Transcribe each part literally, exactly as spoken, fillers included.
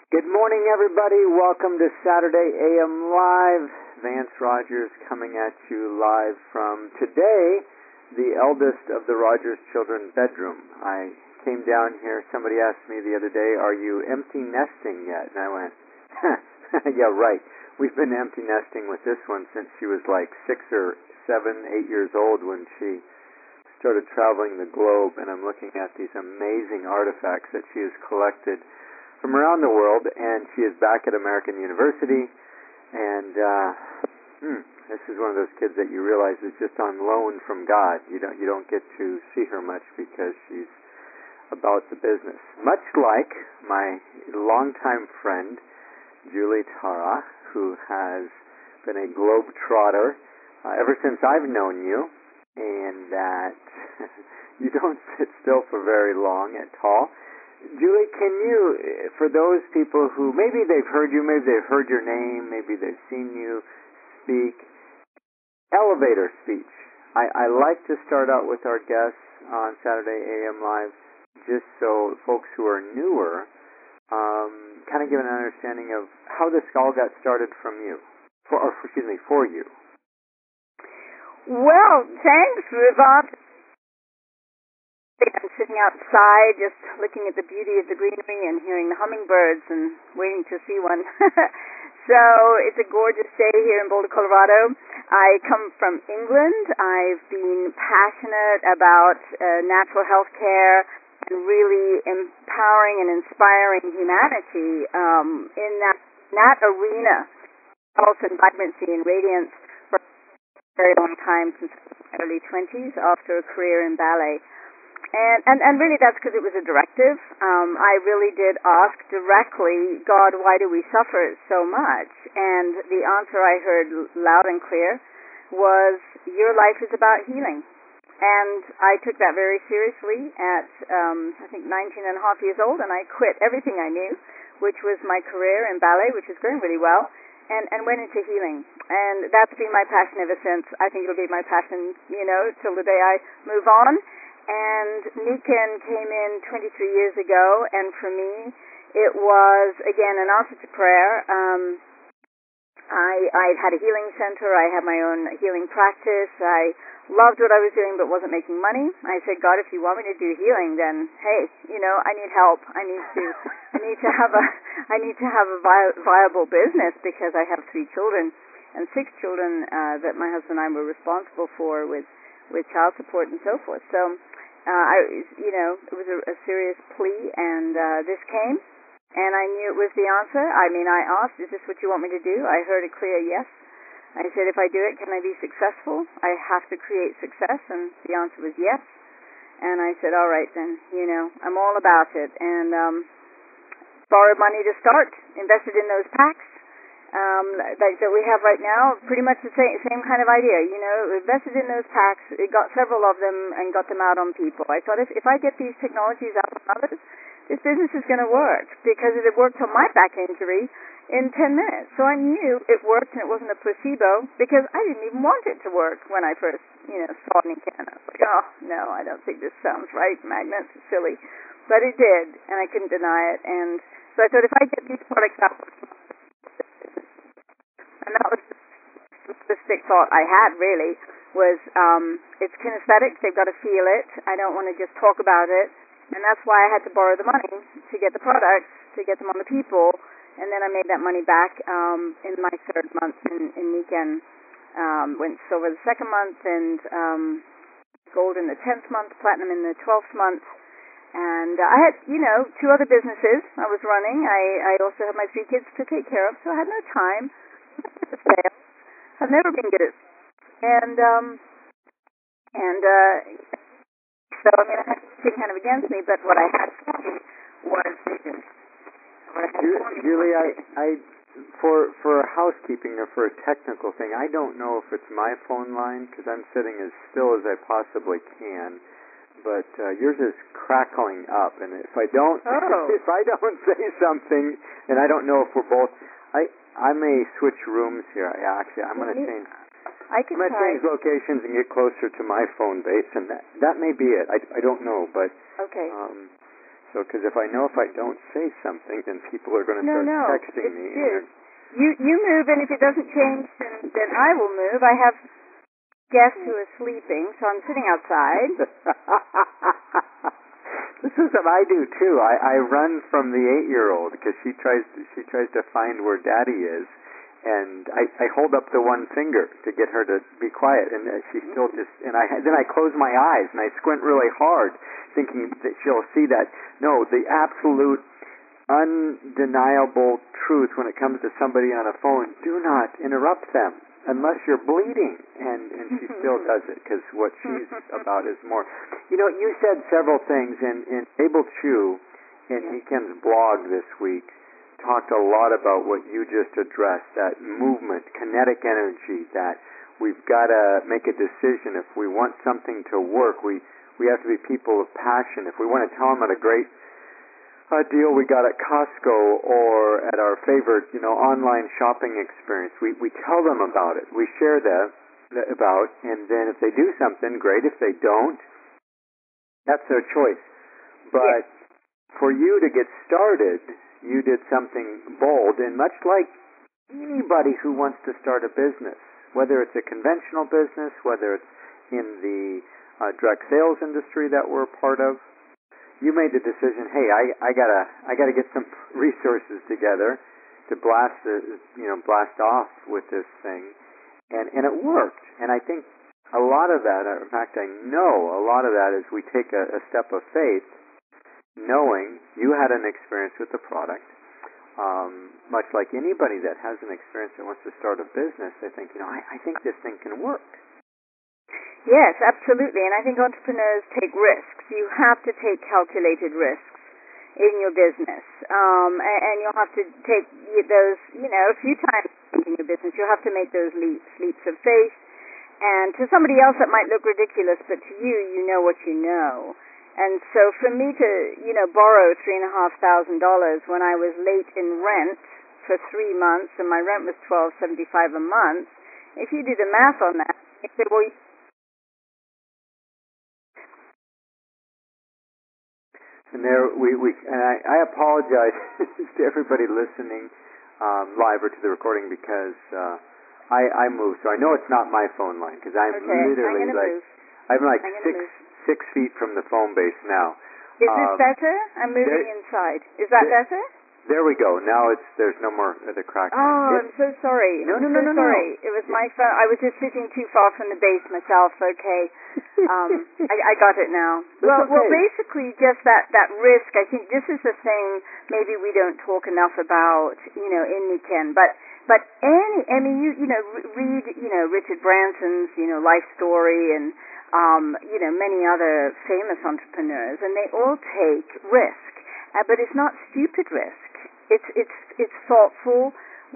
Good morning, everybody. Welcome to Saturday A M Live. Vance Rogers coming at you live from today, the eldest of the Rogers children bedroom. I came down here. Somebody asked me the other day, "Are you empty nesting yet?" And I went, "Yeah, right. We've been empty nesting with this one since she was like six or seven, eight years old when she started traveling the globe." And I'm looking at these amazing artifacts that she has collected from around the world, and she is back at American University, and uh, hmm, this is one of those kids that you realize is just on loan from God. You don't you don't get to see her much because she's about the business. Much like my longtime friend Julie Tara, who has been a globetrotter uh, ever since I've known you, and that you don't sit still for very long at all. Julie, can you, for those people who maybe they've heard you, maybe they've heard your name, maybe they've seen you speak, elevator speech. I, I like to start out with our guests on Saturday A M Live just so folks who are newer um, kind of give an understanding of how this all got started from you, for, or excuse me, for you. Well, thanks, Yvonne. I'm sitting outside just looking at the beauty of the greenery and hearing the hummingbirds and waiting to see one. So it's a gorgeous day here in Boulder, Colorado. I come from England. I've been passionate about uh, natural health care and really empowering and inspiring humanity um, in that, in that arena, health and vibrancy and radiance for a very long time, since my early twenties, after a career in ballet. And, and, and really that's because it was a directive. Um, I really did ask directly, God, why do we suffer so much? And the answer I heard loud and clear was, your life is about healing. And I took that very seriously at, um, I think, nineteen and a half years old, and I quit everything I knew, which was my career in ballet, which is going really well, and, and went into healing. And that's been my passion ever since. I think it'll be my passion, you know, till the day I move on. And Nikken came in twenty-three years ago, and for me, it was, again, an answer to prayer. Um, I, I had a healing center. I had my own healing practice. I loved what I was doing but wasn't making money. I said, God, if you want me to do healing, then, hey, you know, I need help. I need to I need to have a, I need to have a vi- viable business because I have three children and six children uh, that my husband and I were responsible for with, with child support and so forth. So, Uh, I, you know, it was a, a serious plea, and uh, this came, and I knew it was the answer. I mean, I asked, is this what you want me to do? I heard a clear yes. I said, if I do it, can I be successful? I have to create success, and the answer was yes. And I said, all right, then, you know, I'm all about it. And um, borrowed money to start, invested in those packs. Um, that, that we have right now, pretty much the same, same kind of idea. You know, invested in those packs, it got several of them and got them out on people. I thought if, if I get these technologies out on others, this business is going to work, because it had worked on my back injury in ten minutes. So I knew it worked and it wasn't a placebo, because I didn't even want it to work when I first, you know, saw Nikken. I was like, oh, no, I don't think this sounds right. Magnets are silly. But it did, and I couldn't deny it. And so I thought if I get these products out, and that was the simplistic thought I had, really, was um, it's kinesthetic. They've got to feel it. I don't want to just talk about it. And that's why I had to borrow the money to get the products, to get them on the people. And then I made that money back um, in my third month in, in Nikken. Um, went silver the second month, and um, gold in the tenth month, platinum in the twelfth month. And uh, I had, you know, two other businesses I was running. I, I also had my three kids to take care of, so I had no time. Sales. I've never been good at it. And, um, and, uh, so, I mean, I had something kind of against me, but what I had for me was vision. Julie, I, I, for, for housekeeping or for a technical thing, I don't know if it's my phone line, because I'm sitting as still as I possibly can, but uh, yours is crackling up, and if I don't, oh. if I don't say something, and I don't know if we're both, I, I may switch rooms here. I actually, I'm going to change. I can I'm going to change locations and get closer to my phone base, and that that may be it. I, I don't know, but okay. Um, also, because if I know if I don't say something, then people are going to No, start no, texting it's me. good. You you move, and if it doesn't change, then, then I will move. I have guests who are sleeping, so I'm sitting outside. This is what I do too. I, I run from the eight-year-old because she tries to, she tries to find where Daddy is, and I, I hold up the one finger to get her to be quiet, and uh, she still just and I then I close my eyes and I squint really hard, thinking that she'll see that. No, the absolute undeniable truth when it comes to somebody on a phone: do not interrupt them unless you're bleeding. And, and she still does it because what she's about is more. You know, you said several things, and, and Abel Chu in Niken's blog this week talked a lot about what you just addressed, that movement, kinetic energy, that we've got to make a decision. If we want something to work, we, we have to be people of passion. If we want to tell them about a great a deal we got at Costco or at our favorite, you know, online shopping experience, we, we tell them about it. We share that about, and then if they do something, great. If they don't, that's their choice. But yes. For you to get started, you did something bold, and much like anybody who wants to start a business, whether it's a conventional business, whether it's in the uh, direct sales industry that we're a part of, you made the decision, hey, I, I gotta I gotta get some resources together to blast the, you know blast off with this thing, and and it worked. And I think a lot of that, in fact, I know a lot of that is we take a, a step of faith, knowing you had an experience with the product. Um, much like anybody that has an experience that wants to start a business, they think, you know, I, I think this thing can work. Yes, absolutely. And I think entrepreneurs take risks. You have to take calculated risks in your business. Um, and, and you'll have to take those, you know, a few times in your business. You'll have to make those leaps, leaps of faith. And to somebody else that might look ridiculous, but to you, you know what you know. And so for me to, you know, borrow three and a half thousand dollars when I was late in rent for three months and my rent was twelve seventy five a month, if you do the math on that, you say, well, And there, we, we and I, I apologize to everybody listening um, live or to the recording because uh, I, I moved, so I know it's not my phone line because I'm okay, literally I'm like move. I'm like I'm six move. six feet from the phone base now. Is um, this better? I'm moving there, inside. Is that there, better? There we go. Now it's there's no more of the crackling. Oh, It, I'm so sorry. no, I'm no, so no, no, sorry. no. It was my phone. I was just sitting too far from the base myself. Okay. Um, I, I got it now. That's well, okay. well, basically, just that that risk. I think this is the thing. Maybe we don't talk enough about, you know, in Niken. But but any. I mean, you you know, read you know Richard Branson's you know life story and um, you know many other famous entrepreneurs, and they all take risk, uh, but it's not stupid risk. It's it's it's thoughtful,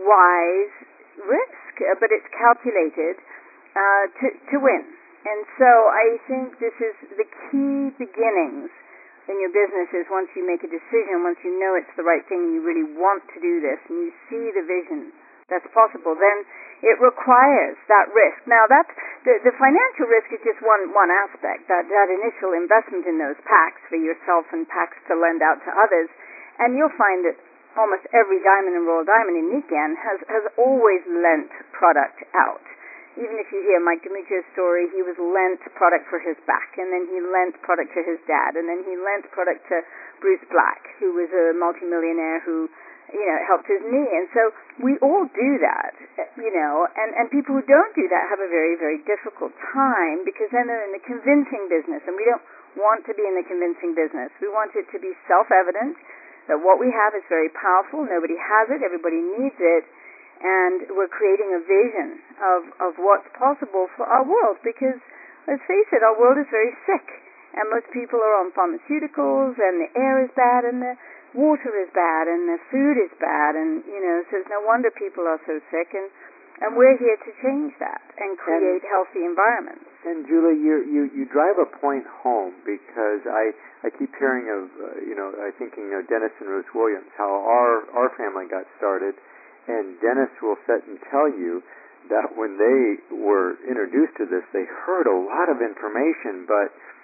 wise risk, uh, but it's calculated uh, to to win. And so I think this is the key beginnings in your business is once you make a decision, once you know it's the right thing and you really want to do this and you see the vision that's possible, then it requires that risk. Now that's the, the financial risk is just one, one aspect, that, that initial investment in those packs for yourself and packs to lend out to others. And you'll find that almost every diamond and royal diamond in Niken has, has always lent product out. Even if you hear Mike Demetriou's story, he was lent product for his back, and then he lent product to his dad, and then he lent product to Bruce Black, who was a multimillionaire who, you know, helped his knee. And so we all do that, you know, and, and people who don't do that have a very, very difficult time because then they're in the convincing business, and we don't want to be in the convincing business. We want it to be self-evident that what we have is very powerful. Nobody has it. Everybody needs it. And we're creating a vision of, of what's possible for our world because, let's face it, our world is very sick. And most people are on pharmaceuticals, and the air is bad, and the water is bad, and the food is bad. And, you know, so it's no wonder people are so sick. And, and we're here to change that and create and, healthy environments. And, Julie, you, you, you drive a point home because I, I keep hearing of, uh, you know, I thinking of Dennis and Ruth Williams, how our, our family got started. And Dennis will sit and tell you that when they were introduced to this, they heard a lot of information, but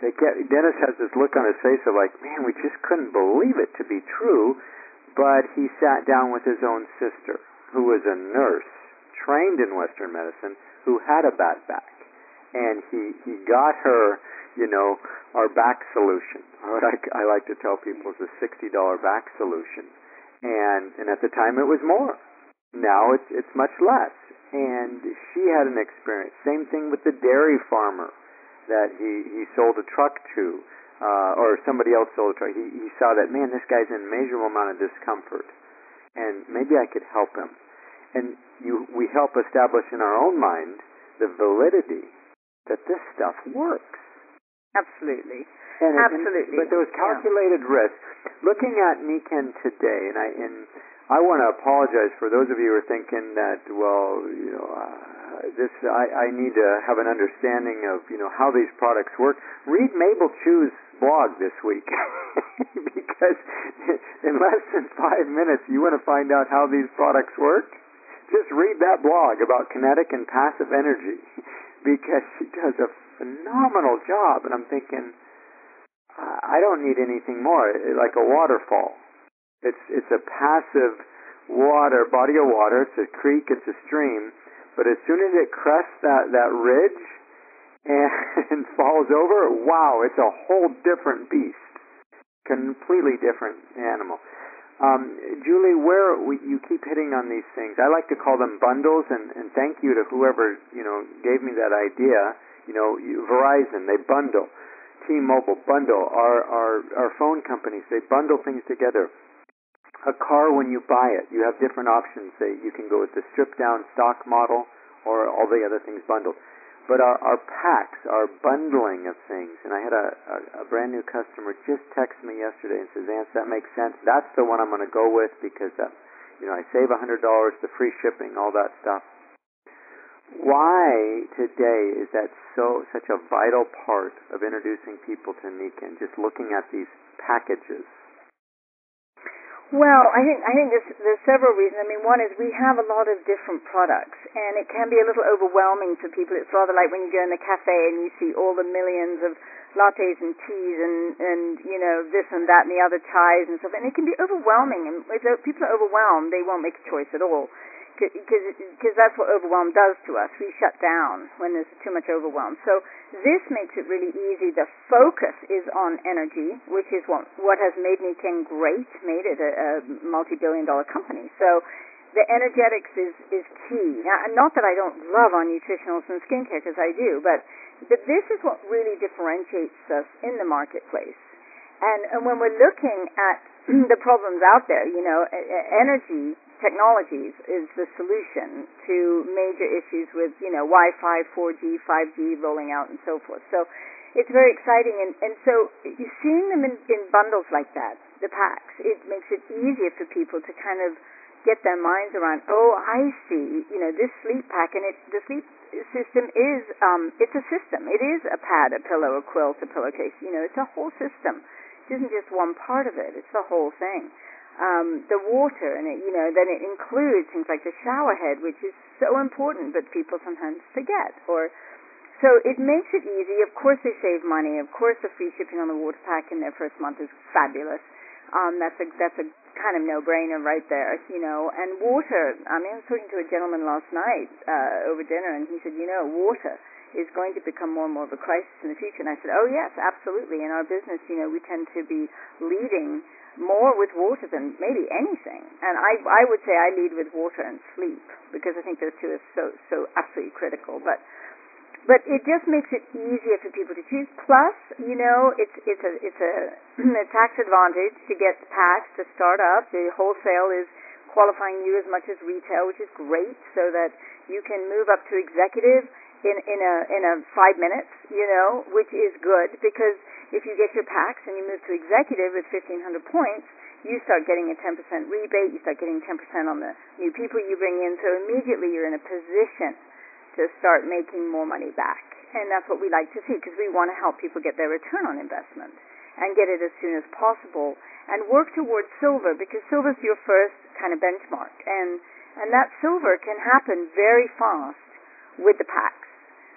they get, Dennis has this look on his face of like, man, we just couldn't believe it to be true. But he sat down with his own sister, who was a nurse, trained in Western medicine, who had a bad back. And he, he got her, you know, our back solution. What I, I like to tell people is a sixty dollars back solution. And, and at the time it was more. Now it's, it's much less. And she had an experience. Same thing with the dairy farmer that he, he sold a truck to. Uh, or somebody else sold a truck. He, he saw that, man, this guy's in a measurable amount of discomfort, and maybe I could help him. And you, we help establish in our own mind the validity that this stuff works. Absolutely. And it, Absolutely. And, but those calculated yeah. risks. Looking at Nikken today, and I and I want to apologize for those of you who are thinking that, well, you know, uh, this I, I need to have an understanding of, you know, how these products work. Read Mabel Chu's blog this week because in less than five minutes you want to find out how these products work. Just read that blog about kinetic and passive energy because she does a phenomenal job. And I'm thinking, I don't need anything more. Like a waterfall. It's it's a passive water body of water. It's a creek. It's a stream. But as soon as it crests that that ridge and falls over, wow, it's a whole different beast, completely different animal. Um, Julie, where we, you keep hitting on these things. I like to call them bundles, and, and thank you to whoever you know gave me that idea. You know, you, Verizon, they bundle. T-Mobile, bundle. Our, our our phone companies, they bundle things together. A car, when you buy it, you have different options. They, you can go with the stripped-down stock model or all the other things bundled. But our, our packs, our bundling of things, and I had a, a, a brand new customer just text me yesterday and says, Vance, that makes sense. That's the one I'm going to go with because that, you know, I save one hundred dollars, the free shipping, all that stuff. Why today is that so such a vital part of introducing people to Nikken, just looking at these packages? Well, I think I think there's, there's several reasons. I mean, one is we have a lot of different products, and it can be a little overwhelming for people. It's rather like when you go in the cafe and you see all the millions of lattes and teas and, and you know, this and that and the other chais and stuff, and it can be overwhelming. And if people are overwhelmed, they won't make a choice at all. Because that's what overwhelm does to us. We shut down when there's too much overwhelm. So this makes it really easy. The focus is on energy, which is what, what has made Nikken great, made it a, a multi-billion dollar company. So the energetics is, is key. Now, not that I don't love our nutritionals and skincare, because I do, but, but this is what really differentiates us in the marketplace. And, and when we're looking at the problems out there, you know, energy technologies is the solution to major issues with, you know, Wi-Fi, four G, five G rolling out and so forth. So it's very exciting. And, and so you're seeing them in, in bundles like that, the packs. It makes it easier for people to kind of get their minds around, oh, I see, you know, this sleep pack, and it, the sleep system is, um, it's a system. It is a pad, a pillow, a quilt, a pillowcase. You know, it's a whole system. It isn't just one part of it. It's the whole thing. Um, the water, and it, you know, then it includes things like the shower head, which is so important, but people sometimes forget. Or so it makes it easy. Of course, they save money. Of course, the free shipping on the water pack in their first month is fabulous. Um, that's a that's a kind of no-brainer right there, you know. And water. I mean, I was talking to a gentleman last night uh, over dinner, and he said, you know, water is going to become more and more of a crisis in the future. And I said, oh yes, absolutely. In our business, you know, we tend to be leading more with water than maybe anything. And I I would say I lead with water and sleep, because I think those two are so so absolutely critical. But but it just makes it easier for people to choose. Plus, you know, it's it's a it's a, a tax advantage to get packs to start up. The wholesale is qualifying you as much as retail, which is great, so that you can move up to executive in in a in a five minutes, you know, which is good, because if you get your packs and you move to executive with fifteen hundred points, you start getting a ten percent rebate, you start getting ten percent on the new people you bring in, so immediately you're in a position to start making more money back. And that's what we like to see, because we want to help people get their return on investment and get it as soon as possible, and work towards silver, because silver's your first kind of benchmark. And, and that silver can happen very fast with the packs.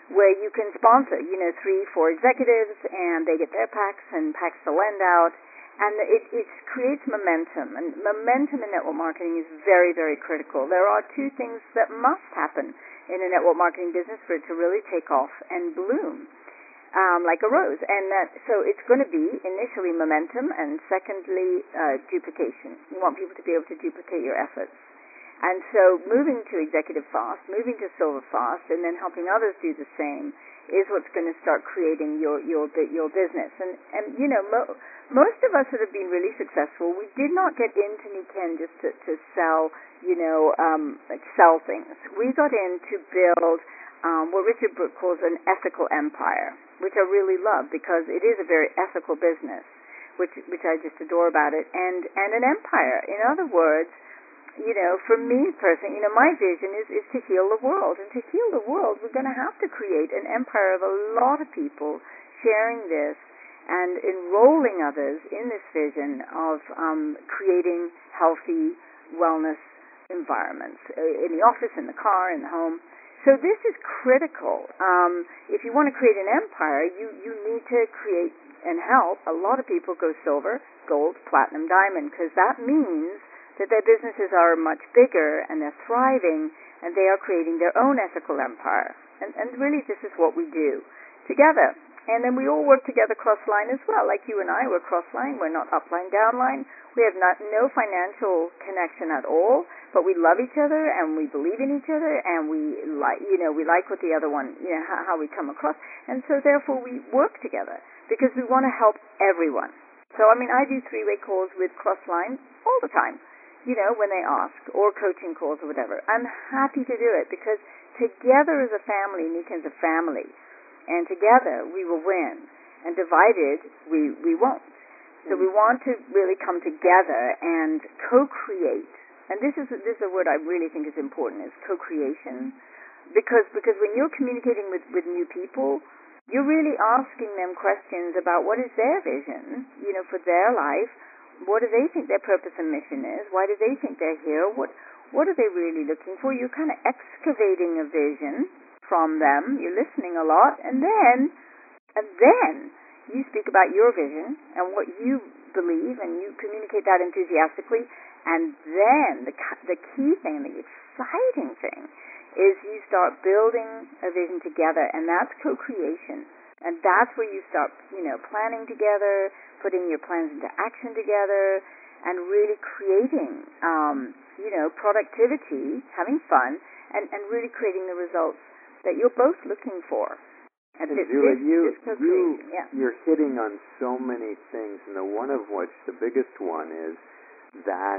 where you can sponsor, you know, three, four executives, and they get their packs and packs to lend out. And it, it creates momentum, and momentum in network marketing is very, very critical. There are two things that must happen in a network marketing business for it to really take off and bloom, um, like a rose. And that, so it's going to be initially momentum, and secondly, uh, duplication. You want people to be able to duplicate your efforts. And so moving to executive fast, moving to silver fast, and then helping others do the same is what's going to start creating your your your business. And and you know, mo- most of us that have been really successful, we did not get into Nikken just to, to sell, you know, um, like sell things. We got in to build um, what Richard Brooke calls an ethical empire, which I really love because it is a very ethical business, which which I just adore about it, and and an empire. In other words, you know, for me personally, you know, my vision is, is to heal the world. And to heal the world, we're going to have to create an empire of a lot of people sharing this and enrolling others in this vision of um, creating healthy wellness environments in the office, in the car, in the home. So this is critical. Um, if you want to create an empire, you, you need to create and help a lot of people go silver, gold, platinum, diamond, because that means that their businesses are much bigger and they're thriving and they are creating their own ethical empire. And, and really this is what we do together. And then we all work together cross-line as well. Like you and I, we're cross-line. We're not upline, downline. We have not, no financial connection at all, but we love each other and we believe in each other and we like, you know, we like what the other one, you know, how, how we come across. And so therefore we work together because we want to help everyone. So, I mean, I do three-way calls with cross-line all the time, you know, when they ask, or coaching calls or whatever. I'm happy to do it because together as a family, Nikken's a family, and together we will win, and divided we, we won't. So we want to really come together and co-create. And this is this is a word I really think is important, is co-creation, because because when you're communicating with, with new people, you're really asking them questions about what is their vision, you know, for their life. What do they think their purpose and mission is? Why do they think they're here? What what are they really looking for? You're kind of excavating a vision from them. You're listening a lot, and then and then you speak about your vision and what you believe, and you communicate that enthusiastically. And then the the key thing, the exciting thing, is you start building a vision together, and that's co-creation. And that's where you start, you know, planning together, putting your plans into action together, and really creating, um, you know, productivity, having fun, and, and really creating the results that you're both looking for. And this, Julie, this, you, this you, yeah. you're hitting on so many things, and the one of which, the biggest one, is that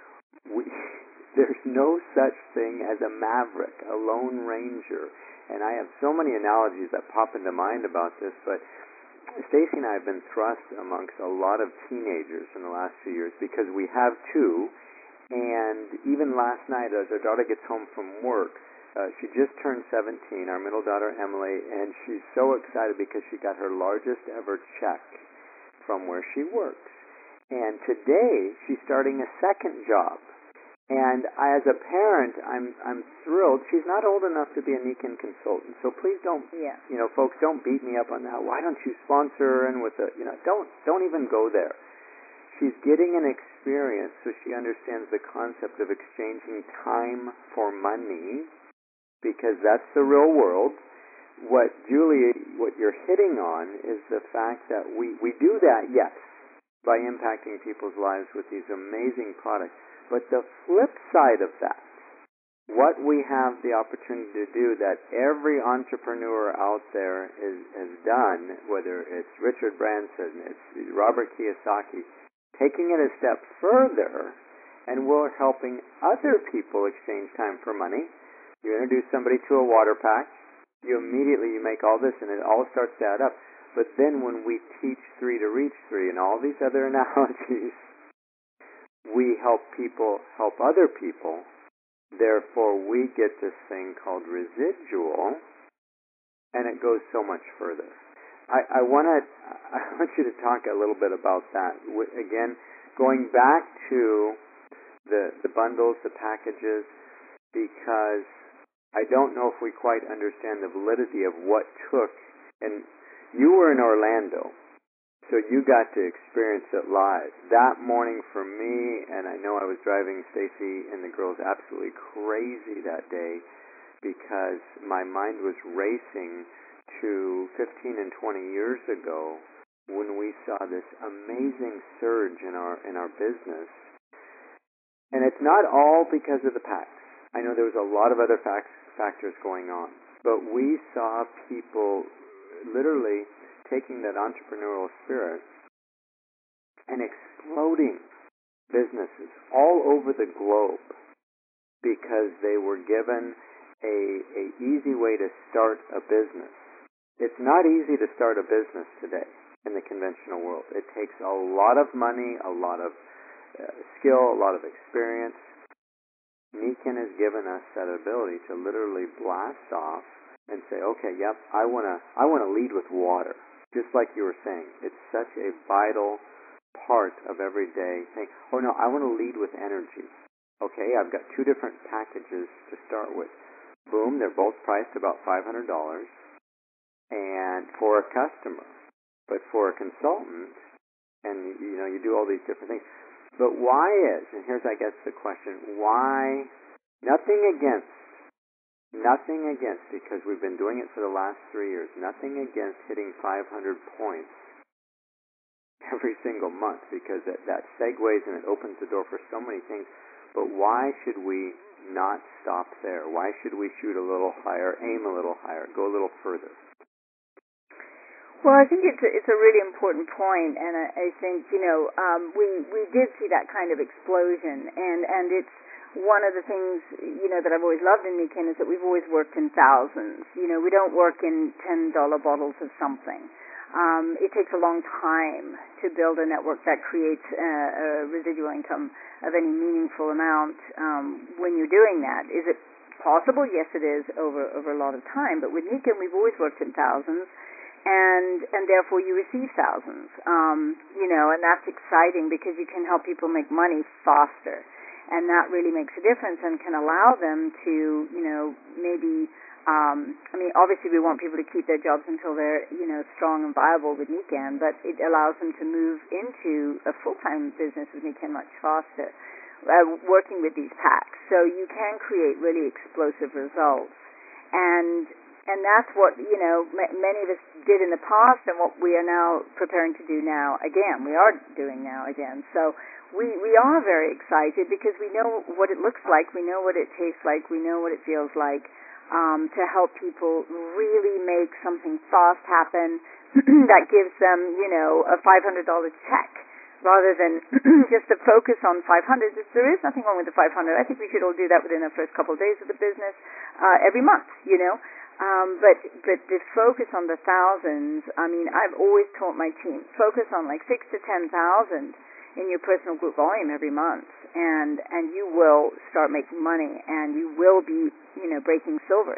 we, there's no such thing as a maverick, a lone ranger. And I have so many analogies that pop into mind about this, but Stacy and I have been thrust amongst a lot of teenagers in the last few years because we have two, and even last night as our daughter gets home from work, uh, she just turned seventeen, our middle daughter Emily, and she's so excited because she got her largest ever check from where she works. And today she's starting a second job. And I, as a parent, I'm I'm thrilled. She's not old enough to be a Nikken consultant, so please don't, yeah. you know, folks, don't beat me up on that. Why don't you sponsor her in with a, you know, don't don't even go there. She's getting an experience, so she understands the concept of exchanging time for money, because that's the real world. What Julie, what you're hitting on is the fact that we we do that, yes, by impacting people's lives with these amazing products. But the flip side of that, what we have the opportunity to do that every entrepreneur out there is, has done, whether it's Richard Branson, it's Robert Kiyosaki, taking it a step further, and we're helping other people exchange time for money. You introduce somebody to a water pack, you immediately you make all this, and it all starts to add up. But then when we teach three to reach three and all these other analogies, we help people help other people. Therefore, we get this thing called residual, and it goes so much further. I, I want to I want you to talk a little bit about that. Again, going back to the the bundles, the packages, because I don't know if we quite understand the validity of what took, and you were in Orlando, so you got to experience it live. That morning for me, and I know I was driving Stacy and the girls absolutely crazy that day because my mind was racing to fifteen and twenty years ago when we saw this amazing surge in our in our business. And it's not all because of the PACs. I know there was a lot of other fact, factors going on, but we saw people literally taking that entrepreneurial spirit and exploding businesses all over the globe because they were given a, a easy way to start a business. It's not easy to start a business today in the conventional world. It takes a lot of money, a lot of uh, skill, a lot of experience. Nikken has given us that ability to literally blast off and say, okay, yep, I want to I want to lead with water. Just like you were saying, it's such a vital part of every day thing. Oh no, I want to lead with energy. Okay, I've got two different packages to start with. Boom, they're both priced about five hundred dollars, and for a customer. But for a consultant, and you know, you do all these different things. But why is, and here's I guess the question, why, nothing against, nothing against, because we've been doing it for the last three years, nothing against hitting five hundred points every single month, because that, that segues and it opens the door for so many things. But why should we not stop there? Why should we shoot a little higher, aim a little higher, go a little further? Well, I think it's a, it's a really important point, and I, I think, you know, um, we, we did see that kind of explosion, and, and it's one of the things, you know, that I've always loved in Nikken is that we've always worked in thousands. You know, we don't work in ten dollar bottles of something. Um, it takes a long time to build a network that creates a, a residual income of any meaningful amount um, when you're doing that. Is it possible? Yes, it is over, over a lot of time, but with Nikken, we've always worked in thousands. And and therefore you receive thousands, um, you know, and that's exciting because you can help people make money faster, and that really makes a difference and can allow them to, you know, maybe, um, I mean, obviously we want people to keep their jobs until they're, you know, strong and viable with Nikken, but it allows them to move into a full-time business with Nikken much faster, uh, working with these packs. So you can create really explosive results, and And that's what, you know, m- many of us did in the past and what we are now preparing to do now again. We are doing now again. So we, we are very excited because we know what it looks like. We know what it tastes like. We know what it feels like um, to help people really make something fast happen that gives them, you know, a five hundred dollars check rather than just to focus on five hundred. There is nothing wrong with the five hundred. I think we should all do that within the first couple of days of the business uh, every month, you know. Um, but but to focus on the thousands, I mean, I've always taught my team, focus on like six to ten thousand in your personal group volume every month, and and you will start making money, and you will be, you know, breaking silvers.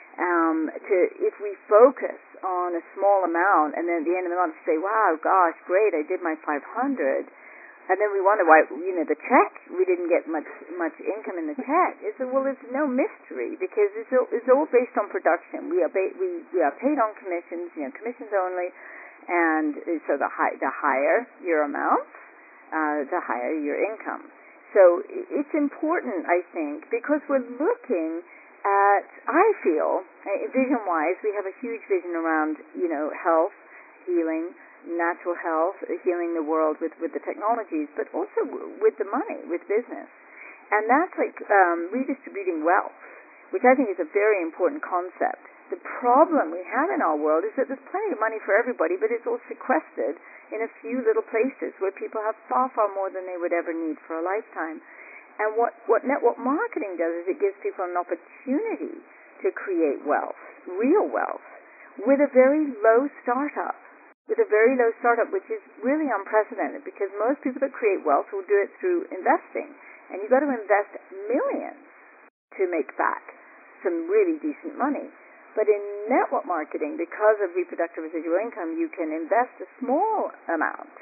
Um, to if we focus on a small amount, and then at the end of the month say, wow, gosh, great, I did my five hundred. And then we wonder why, you know, the check, we didn't get much much income in the check. It's a, well, it's no mystery because it's all, it's all based on production. We are ba- we we are paid on commissions, you know, commissions only, and so the high, the higher your amounts, uh, the higher your income. So it's important, I think, because we're looking at, I feel, vision-wise, we have a huge vision around, you know, health, healing, natural health, healing the world with, with the technologies, but also with the money, with business. And that's like um, redistributing wealth, which I think is a very important concept. The problem we have in our world is that there's plenty of money for everybody, but it's all sequestered in a few little places where people have far, far more than they would ever need for a lifetime. And what, what network marketing does is it gives people an opportunity to create wealth, real wealth, with a very low startup. with a very low startup, which is really unprecedented because most people that create wealth will do it through investing. And you've got to invest millions to make back some really decent money. But in network marketing, because of reproductive residual income, you can invest a small amount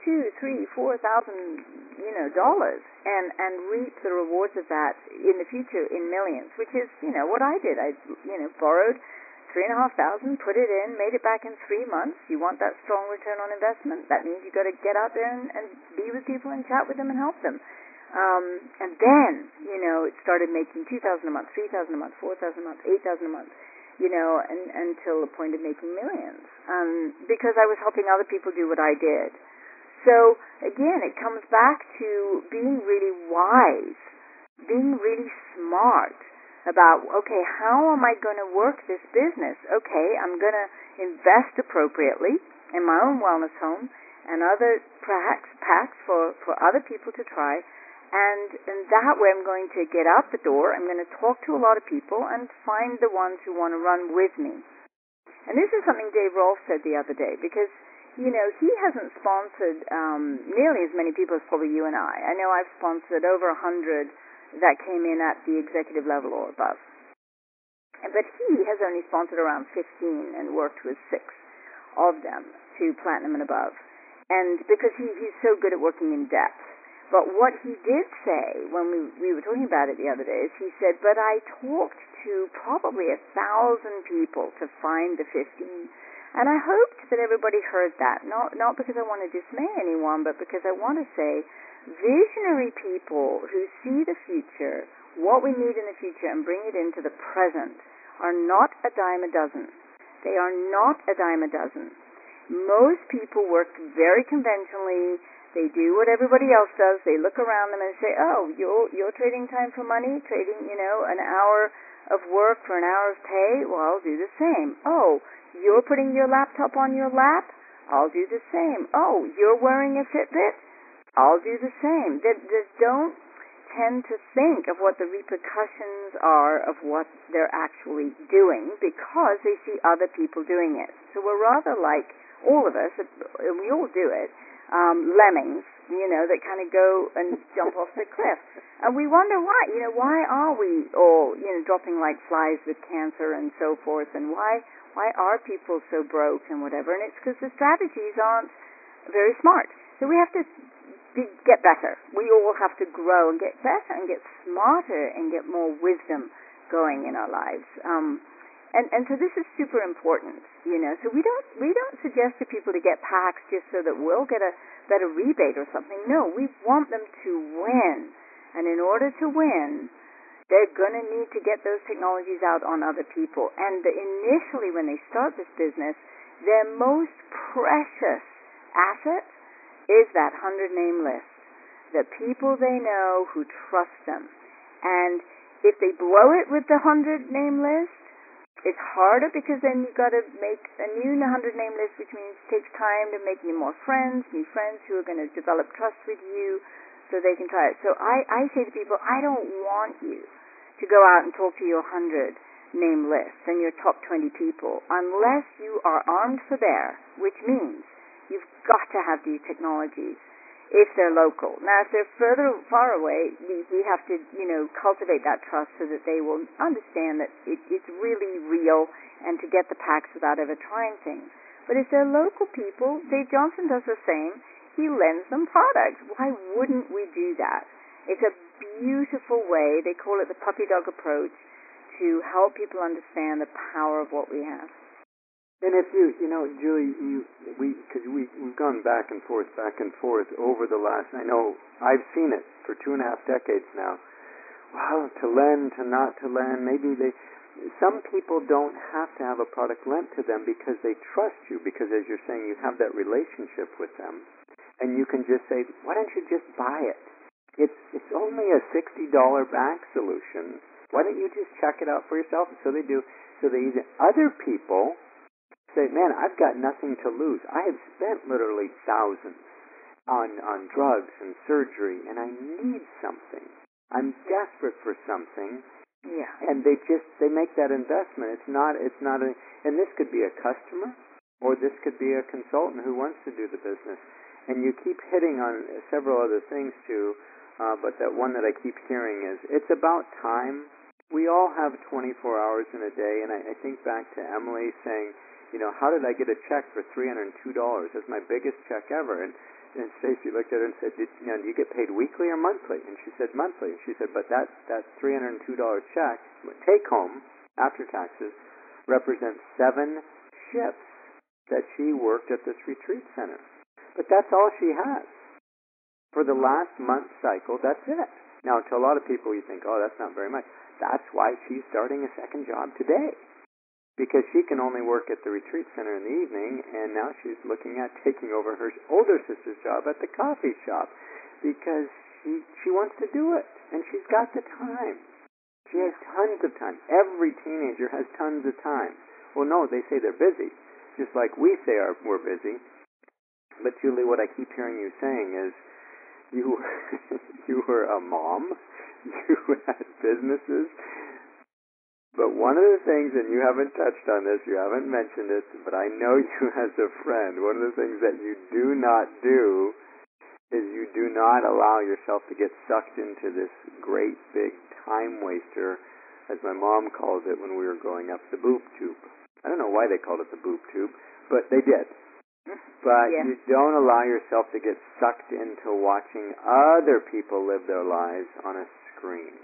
two, three, four thousand, you know, dollars, and and reap the rewards of that in the future in millions, which is, you know, what I did. I, you know, borrowed three and a half thousand, put it in, made it back in three months. You want that strong return on investment? That means you got to get out there and, and be with people and chat with them and help them. Um, and then, you know, it started making two thousand a month, three thousand a month, four thousand a month, eight thousand a month, you know, and, until the point of making millions, um, because I was helping other people do what I did. So again, it comes back to being really wise, being really smart about, okay, how am I going to work this business? Okay, I'm going to invest appropriately in my own wellness home and other packs, packs for, for other people to try. And, and that way I'm going to get out the door, I'm going to talk to a lot of people and find the ones who want to run with me. And this is something Dave Rolfe said the other day, because, you know, he hasn't sponsored um, nearly as many people as probably you and I. I know I've sponsored over a hundred that came in at the executive level or above. But he has only sponsored around fifteen and worked with six of them to platinum and above. And because he, he's so good at working in depth. But what he did say when we, we were talking about it the other day is he said, but I talked to probably a thousand people to find the fifteen. And I hoped that everybody heard that, not, not because I want to dismay anyone, but because I want to say visionary people who see the future, what we need in the future, and bring it into the present are not a dime a dozen. They are not a dime a dozen. Most people work very conventionally. They do what everybody else does. They look around them and say, oh, you're, you're trading time for money, trading, you know, an hour of work for an hour of pay? Well, I'll do the same. Oh, you're putting your laptop on your lap? I'll do the same. Oh, you're wearing a Fitbit? I'll do the same. They, they don't tend to think of what the repercussions are of what they're actually doing because they see other people doing it. So we're rather like, all of us, and we all do it, Um, lemmings, you know, that kind of go and jump off the cliff. And we wonder why, you know, why are we all, you know, dropping like flies with cancer and so forth, and why why are people so broke and whatever? And it's because the strategies aren't very smart. So we have to be, get better. We all have to grow and get better and get smarter and get more wisdom going in our lives. Um, And, and so this is super important, you know. So we don't we don't suggest to people to get packs just so that we'll get a better rebate or something. No, we want them to win. And in order to win, they're going to need to get those technologies out on other people. And the, initially when they start this business, their most precious asset is that hundred name list, the people they know who trust them. And if they blow it with the hundred name list, it's harder because then you've got to make a new one hundred name list, which means it takes time to make new more friends, new friends who are going to develop trust with you so they can try it. So I, I say to people, I don't want you to go out and talk to your one hundred name list and your top twenty people unless you are armed for bear, which means you've got to have these technologies if they're local. Now, if they're further far away, we, we have to, you know, cultivate that trust so that they will understand that it, it's really real and to get the packs without ever trying things. But if they're local people, Dave Johnson does the same. He lends them products. Why wouldn't we do that? It's a beautiful way. They call it the puppy dog approach to help people understand the power of what we have. And if you, you know, Julie, you, we, because we, we've gone back and forth, back and forth over the last, I know, I've seen it for two and a half decades now. Wow, to lend, to not to lend, maybe they, some people don't have to have a product lent to them because they trust you, because as you're saying, you have that relationship with them. And you can just say, why don't you just buy it? It's, it's only a sixty dollars back solution. Why don't you just check it out for yourself? And so they do. So they use it. Other people say, man, I've got nothing to lose. I have spent literally thousands on, on drugs and surgery, and I need something. I'm desperate for something. Yeah. And they just, they make that investment. It's not, it's not a, and this could be a customer, or this could be a consultant who wants to do the business. And you keep hitting on several other things too, uh, but that one that I keep hearing is, it's about time. We all have twenty-four hours in a day, and I, I think back to Emily saying, you know, how did I get a check for three hundred two dollars? That's my biggest check ever. And and Stacy looked at her and said, Did, you know, do you get paid weekly or monthly? And she said, monthly. And she said, but that, that three hundred two dollars check, take home, after taxes, represents seven shifts that she worked at this retreat center. But that's all she has. For the last month cycle, that's it. Now, to a lot of people, you think, oh, that's not very much. That's why she's starting a second job today. Because she can only work at the retreat center in the evening, and now she's looking at taking over her older sister's job at the coffee shop because she she wants to do it, and she's got the time. She has tons of time. Every teenager has tons of time. Well, no, they say they're busy, just like we say are, we're busy. But Julie, what I keep hearing you saying is you you were a mom, you had businesses. But one of the things, and you haven't touched on this, you haven't mentioned it, but I know you as a friend, one of the things that you do not do is you do not allow yourself to get sucked into this great big time waster, as my mom calls it when we were growing up, the boob tube. I don't know why they called it the boob tube, but they did. But yeah. You don't allow yourself to get sucked into watching other people live their lives on a screen.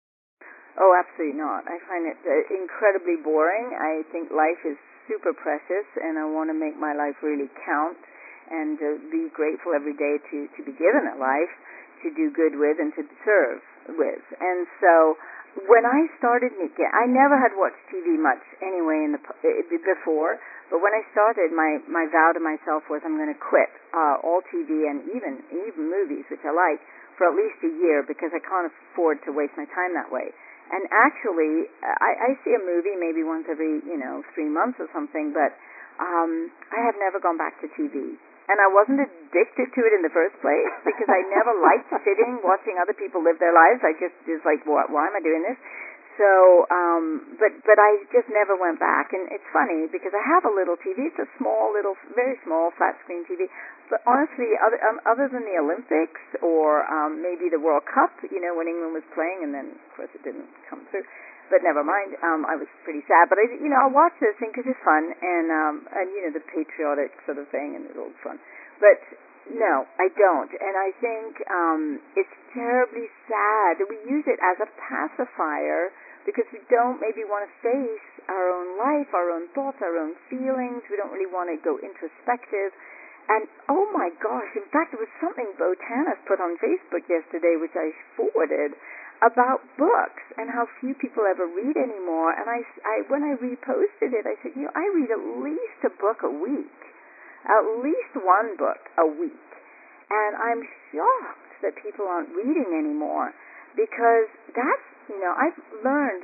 Oh, absolutely not. I find it uh, incredibly boring. I think life is super precious, and I want to make my life really count and uh, be grateful every day to, to be given a life to do good with and to serve with. And so when I started, I never had watched T V much anyway in the before, but when I started, my, my vow to myself was I'm going to quit uh, all T V and even even movies, which I like, for at least a year because I can't afford to waste my time that way. And actually, I, I see a movie maybe once every, you know, three months or something, but um, I have never gone back to T V. And I wasn't addicted to it in the first place because I never liked sitting watching other people live their lives. I just was like, why, why am I doing this? So, um, but but I just never went back. And it's funny because I have a little T V. It's a small, little, very small flat screen T V. But honestly, other um, other than the Olympics or um, maybe the World Cup, you know, when England was playing, and then of course it didn't come through. But never mind. Um, I was pretty sad. But I, you know, I watch this thing because it's fun, and um, and you know, the patriotic sort of thing, and it's all fun. But no, I don't. And I think um, it's terribly sad that we use it as a pacifier because we don't maybe want to face our own life, our own thoughts, our own feelings. We don't really want to go introspective. And, oh my gosh, in fact, it was something Bo Tanis put on Facebook yesterday, which I forwarded, about books and how few people ever read anymore. And I, I, when I reposted it, I said, you know, I read at least a book a week, at least one book a week. And I'm shocked that people aren't reading anymore because that's, you know, I've learned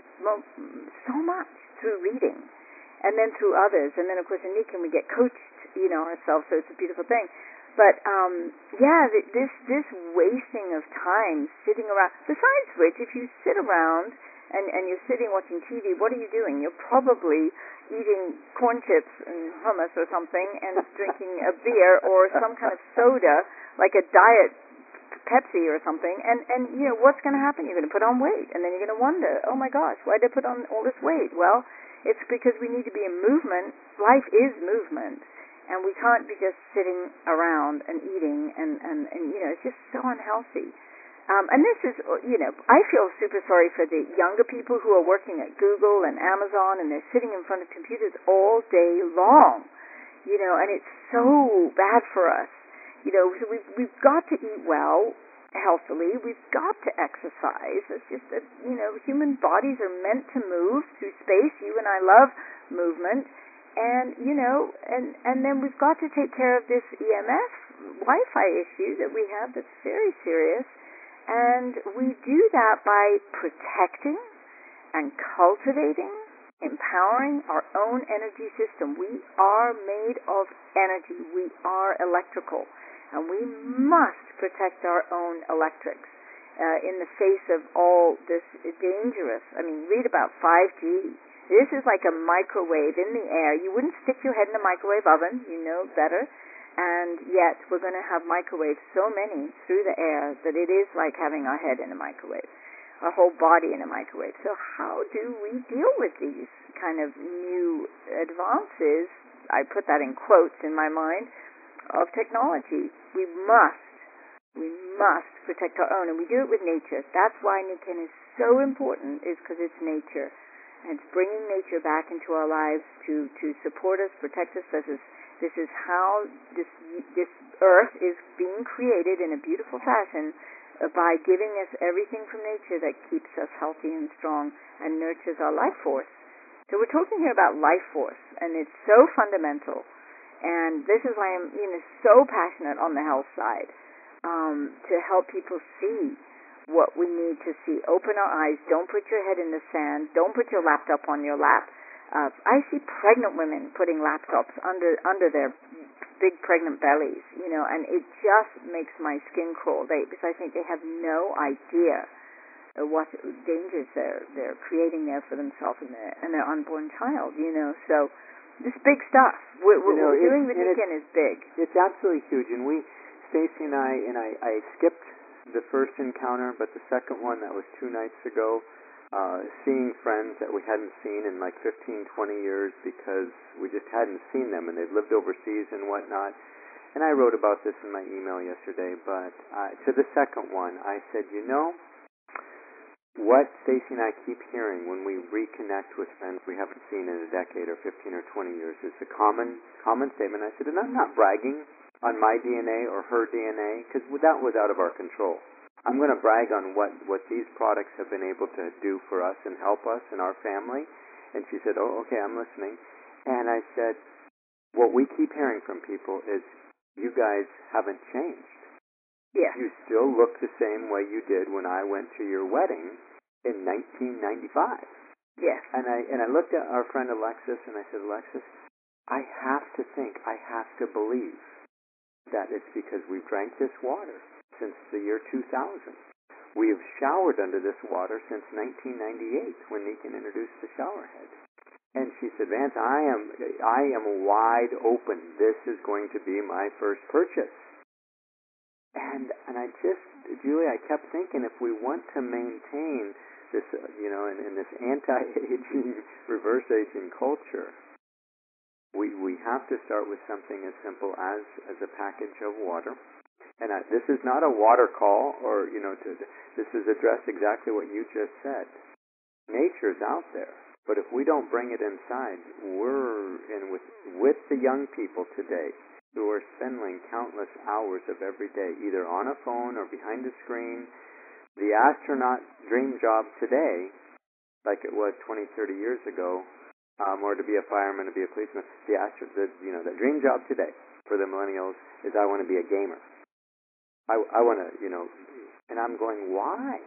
so much through reading and then through others. And then, of course, in Nikan, we get coached, you know, ourselves, so it's a beautiful thing. But, um, yeah, this this wasting of time sitting around. Besides which, if you sit around and, and you're sitting watching T V, what are you doing? You're probably eating corn chips and hummus or something and drinking a beer or some kind of soda, like a diet Pepsi or something. And, and you know, what's going to happen? You're going to put on weight. And then you're going to wonder, oh, my gosh, why did I put on all this weight? Well, it's because we need to be in movement. Life is movement. And we can't be just sitting around and eating, and, and, and you know, it's just so unhealthy. Um, and this is, you know, I feel super sorry for the younger people who are working at Google and Amazon, and they're sitting in front of computers all day long, you know, and it's so bad for us. You know, so we've, we've got to eat well, healthily. We've got to exercise. It's just that, you know, human bodies are meant to move through space. You and I love movement. And, you know, and, and then we've got to take care of this E M F Wi-Fi issue that we have that's very serious. And we do that by protecting and cultivating, empowering our own energy system. We are made of energy. We are electrical. And we must protect our own electrics uh, in the face of all this dangerous, I mean, read about five G. This is like a microwave in the air. You wouldn't stick your head in a microwave oven, you know better. And yet we're going to have microwaves, so many, through the air that it is like having our head in a microwave, our whole body in a microwave. So how do we deal with these kind of new advances, I put that in quotes in my mind, of technology? we must, we must protect our own, and we do it with nature. That's why Nikken is so important, is because it's nature. And it's bringing nature back into our lives to, to support us, protect us. This is, this is how this, this earth is being created in a beautiful fashion by giving us everything from nature that keeps us healthy and strong and nurtures our life force. So we're talking here about life force, and it's so fundamental. And this is why I'm you know, so passionate on the health side, um, to help people see what we need to see. Open our eyes. Don't put your head in the sand. Don't put your laptop on your lap. Uh, I see pregnant women putting laptops under under their big pregnant bellies, you know, and it just makes my skin crawl. They, because I think they have no idea what dangers they're they're creating there for themselves and their and their unborn child, you know. So this big stuff. We're, we're, you know, we're doing the Nikken is big. It's absolutely huge, and we, Stacy and I, and I, I skipped the first encounter, but the second one, that was two nights ago, uh, seeing friends that we hadn't seen in like fifteen, twenty years because we just hadn't seen them, and they'd lived overseas and whatnot. And I wrote about this in my email yesterday, but uh, to the second one, I said, you know, what Stacy and I keep hearing when we reconnect with friends we haven't seen in a decade or fifteen or twenty years is the common common statement. I said, and I'm not bragging on my D N A or her D N A, because that was out of our control. I'm going to brag on what, what these products have been able to do for us and help us and our family. And she said, oh, okay, I'm listening. And I said, what we keep hearing from people is, you guys haven't changed. Yes. You still look the same way you did when I went to your wedding in nineteen ninety-five. Yes. And I and I looked at our friend Alexis, and I said, Alexis, I have to think, I have to believe that it's because we've drank this water since the year two thousand. We have showered under this water since nineteen ninety-eight, when Nikken introduced the shower head. And she said, Vance, I am I am wide open. This is going to be my first purchase. And and I just, Julie, I kept thinking, if we want to maintain this, uh, you know, in, in this anti-aging, reverse aging culture, we we have to start with something as simple as as a package of water. And I, this is not a water call, or you know, to, this is addressed exactly what you just said. Nature's out there, but if we don't bring it inside, we're in with with the young people today, who are spending countless hours of every day either on a phone or behind a screen. The astronaut dream job today, like it was twenty, thirty years ago, um, or to be a fireman, to be a policeman, the astro, the, you know, the dream job today for the millennials is, I want to be a gamer. I, I want to, you know, and I'm going, why?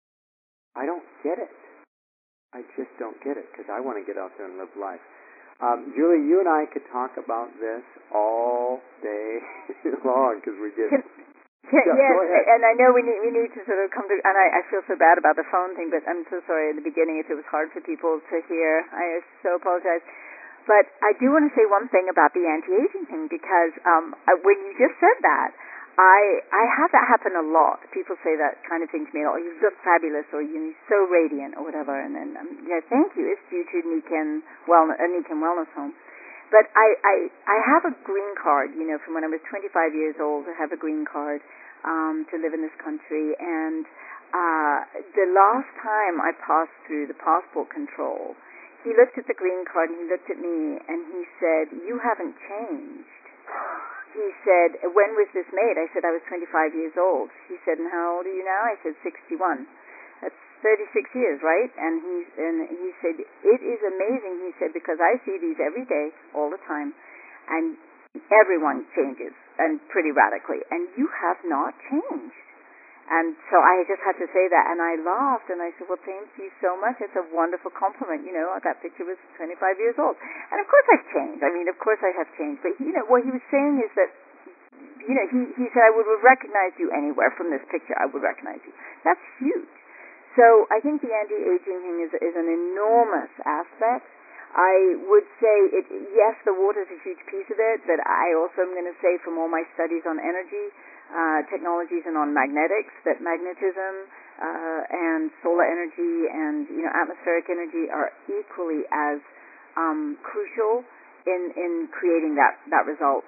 I don't get it. I just don't get it, because I want to get out there and live life. Um, Julie, you and I could talk about this all day long, because we get... Yeah, yeah, yes, and I know we need we need to sort of come to, and I, I feel so bad about the phone thing, but I'm so sorry at the beginning if it was hard for people to hear. I so apologize. But I do want to say one thing about the anti-aging thing, because um, when you just said that, I I have that happen a lot. People say that kind of thing to me, oh, you look fabulous, or you're so radiant, or whatever, and then, um, yeah, thank you. It's due to Nikken Wellness, uh, Nikken Wellness Home. But I, I, I have a green card, you know, from when I was twenty-five years old. I have a green card um, to live in this country. And uh, the last time I passed through the passport control, he looked at the green card and he looked at me and he said, you haven't changed. He said, when was this made? I said, I was twenty-five years old. He said, and how old are you now? I said, sixty-one. That's thirty-six years, right? And he and he said, it is amazing, he said, because I see these every day, all the time, and everyone changes, and pretty radically, and you have not changed. And so I just had to say that, and I laughed, and I said, well, thank you so much. It's a wonderful compliment. You know, that picture was twenty-five years old. And of course I've changed. I mean, of course I have changed. But, you know, what he was saying is that, you know, he, he said, I would recognize you anywhere from this picture. I would recognize you. That's huge. So I think the anti-aging thing is, is an enormous aspect. I would say, it, yes, the water is a huge piece of it, but I also am going to say from all my studies on energy uh, technologies and on magnetics, that magnetism uh, and solar energy and, you know, atmospheric energy are equally as um, crucial in, in creating that, that result.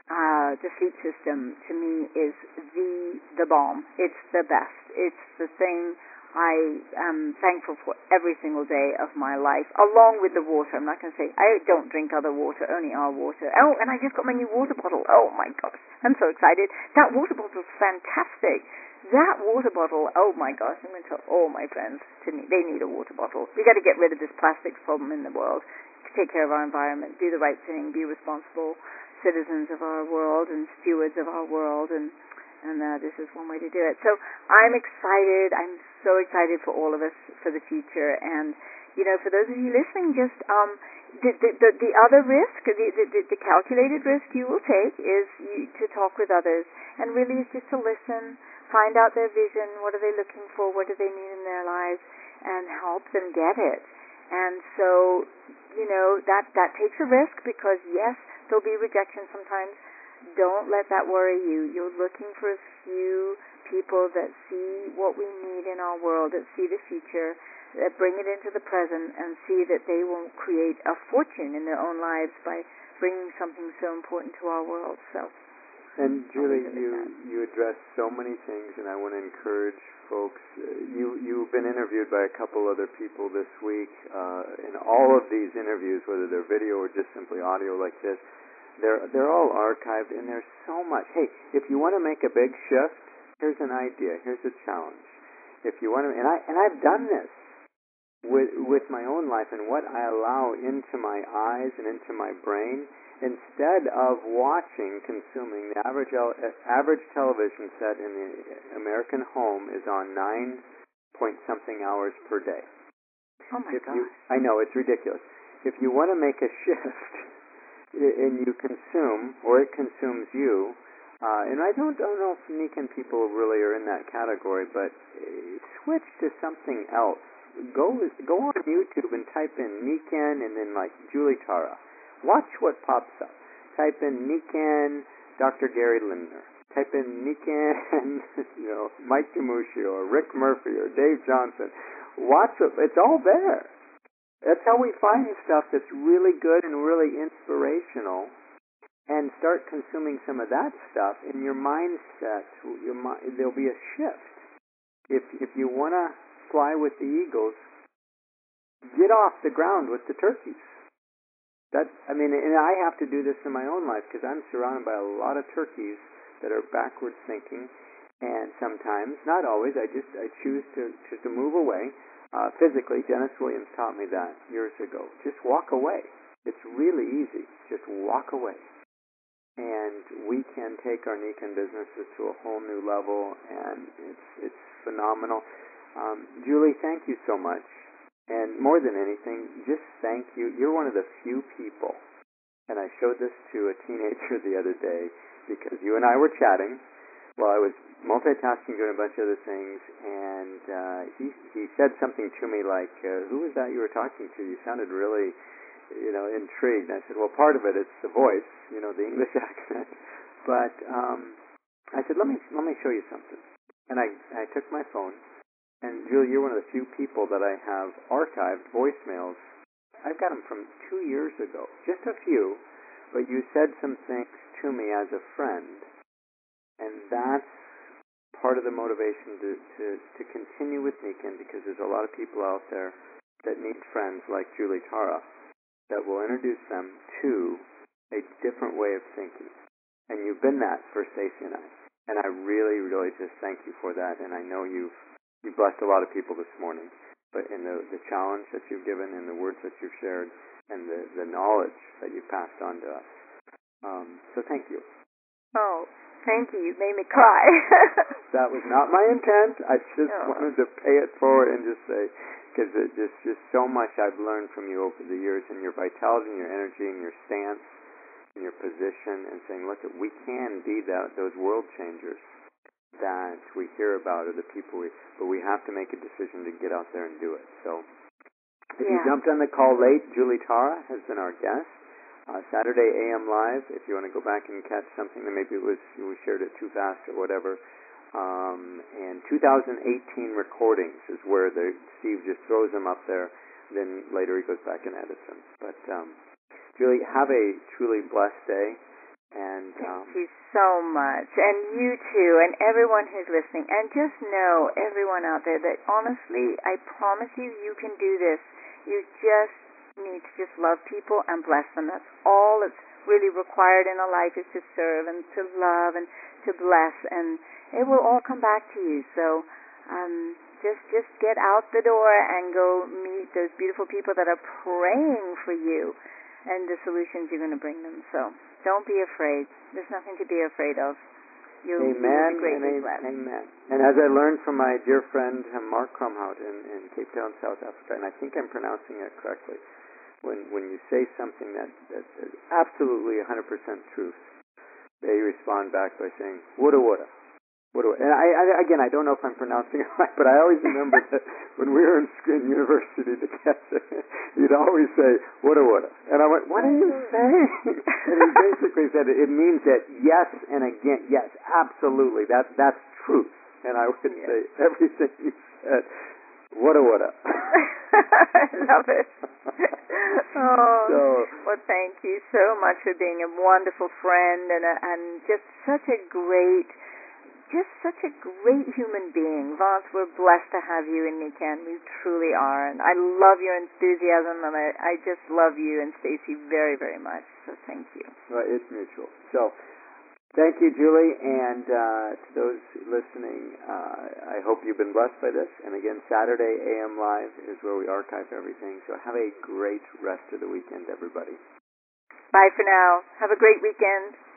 uh, the sleep system to me is the the bomb. It's the best. It's the thing I am thankful for every single day of my life, along with the water. I'm not going to say I don't drink other water, only our water. Oh, and I just got my new water bottle. Oh my gosh, I'm so excited. That water bottle is fantastic. That water bottle, oh my gosh, I'm going to tell all my friends to need, they need a water bottle. We got to get rid of this plastics problem in the world, take care of our environment, do the right thing, be responsible citizens of our world and stewards of our world, and and uh, this is one way to do it. So I'm excited. I'm so excited for all of us for the future. And you know, for those of you listening, just um, the the the, the other risk, the, the the calculated risk you will take is you, to talk with others, and really is just to listen, find out their vision, what are they looking for, what do they need in their lives, and help them get it. And so, you know, that that takes a risk because yes, there'll be rejection sometimes. Don't let that worry you. You're looking for a few people that see what we need in our world, that see the future, that bring it into the present, and see that they will create a fortune in their own lives by bringing something so important to our world. So, and Julie, you you address so many things, and I want to encourage folks. Uh, you you've been interviewed by a couple other people this week. Uh, in all of these interviews, whether they're video or just simply audio like this, They're they're all archived, and there's so much. Hey, if you want to make a big shift, here's an idea. Here's a challenge. If you want to, and I and I've done this with with my own life and what I allow into my eyes and into my brain. Instead of watching, consuming, the average average television set in the American home is on nine point something hours per day. Oh my if gosh. you, I know it's ridiculous. If you want to make a shift, and you consume, or it consumes you, uh, and I don't, don't know if Nikan people really are in that category, but switch to something else. Go go on YouTube and type in Nikan and then like Julie Tara. Watch what pops up. Type in Nikan Doctor Gary Lindner. Type in Nikan, you know, Mike DiMuccio or Rick Murphy or Dave Johnson. Watch it. It's all there. That's how we find stuff that's really good and really inspirational, and start consuming some of that stuff in your mindset. Your mind, there'll be a shift. If if you want to fly with the eagles, get off the ground with the turkeys. That I mean, and I have to do this in my own life because I'm surrounded by a lot of turkeys that are backwards thinking, and sometimes, not always, I just I choose to just to move away. Uh, physically, Dennis Williams taught me that years ago. Just walk away. It's really easy. Just walk away. And we can take our Nikan businesses to a whole new level, and it's it's phenomenal. Um, Julie, thank you so much. And more than anything, just thank you. You're one of the few people, and I showed this to a teenager the other day because you and I were chatting while I was multitasking, doing a bunch of other things, and uh, he he said something to me like, uh, "Who was that you were talking to? You sounded really, you know, intrigued." And I said, "Well, part of it it's the voice, you know, the English accent, but um, I said, let me let me show you something." And I I took my phone, and Julie, you're one of the few people that I have archived voicemails. I've got them from two years ago, just a few, but you said some things to me as a friend. And that's part of the motivation to, to, to continue with Nikan, because there's a lot of people out there that need friends like Julie Tara that will introduce them to a different way of thinking. And you've been that for Stacey and I. And I really, really just thank you for that. And I know you've, you've blessed a lot of people this morning. But in the, the challenge that you've given and the words that you've shared and the, the knowledge that you've passed on to us. Um, so thank you. Oh, thank you. You made me cry. That was not my intent. I just oh. wanted to pay it forward and just say, because there's just so much I've learned from you over the years, and your vitality and your energy and your stance and your position, and saying, look, we can be that, those world changers that we hear about, or the people we, but we have to make a decision to get out there and do it. So if yeah. you jumped on the call late, Julie Tara has been our guest. Uh, Saturday A M Live, if you want to go back and catch something that maybe it was we shared it too fast or whatever. Um, and two thousand eighteen recordings is where the Steve just throws them up there. Then later he goes back and edits them. But um, Julie, have a truly blessed day. And thank um, you so much. And you too, and everyone who's listening. And just know, everyone out there, that honestly, I promise you, you can do this. You just need to just love people and bless them. That's all that's really required in a life, is to serve and to love and to bless, and it will all come back to you. So um, just just get out the door and go meet those beautiful people that are praying for you and the solutions you're going to bring them. So don't be afraid. There's nothing to be afraid of. You'll, amen, you will be greatly and blessed. amen. And as I learned from my dear friend uh, Mark Krumhout in, in Cape Town, South Africa, and I think I'm pronouncing it correctly, when when you say something that, that is absolutely one hundred percent truth, they respond back by saying, woulda, woulda. woulda. And I, I, again, I don't know if I'm pronouncing it right, but I always remember that when we were in, in university together, you'd always say, woulda, woulda. And I went, what are you saying? And he basically said, it means that yes and again, yes, absolutely, that, that's truth. And I would yes. say, everything you said, woulda, woulda. I love it. Oh, so, well, thank you so much for being a wonderful friend and a, and just such a great, just such a great human being. Vance, we're blessed to have you in Nikan. We truly are. And I love your enthusiasm, and I, I just love you and Stacy very, very much. So thank you. Well, it's mutual. So, thank you, Julie, and uh, to those listening, uh, I hope you've been blessed by this. And again, Saturday A M Live is where we archive everything. So have a great rest of the weekend, everybody. Bye for now. Have a great weekend.